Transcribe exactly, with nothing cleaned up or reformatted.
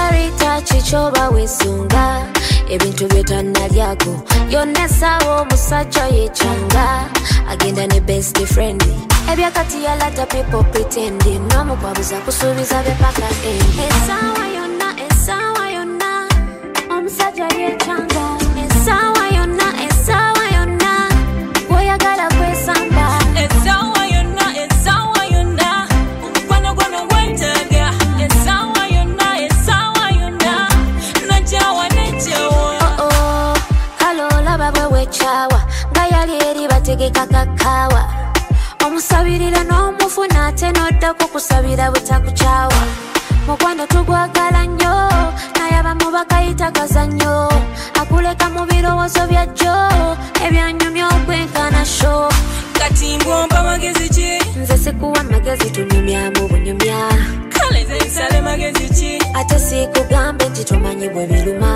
Margarita chichoba wesunga ebintu byetannalyako yonesawo omusajja yechanga agenda ne best friend ebyakati yalata people pretend n'omukwabuza kusuubiza bepaka esawa yonna esawa yonna omusajja yechanga esawa yonna esawa yonna oyagala kwesamba esawa yonna esawa yonna omukwano gwono gwetaga esawa yonna esawa yonna najawa nejawa oh oh halo laba bwe wechawa nga yali eri bategeka kakawa omusabirira n'omufuna ate n'oddako kusabira butakuchawa mukwano tugwagala nnyo naye abamu bakayita kazannyo akuleka mu birowoozo bya jjo ebyanyumya okwenkana sho kati mbwomba magezi ki nze sikuwa magezi tunyumya mu bunyumya kale nze nsale magezi ki ate sikugambe nti tomanyi bwe biruma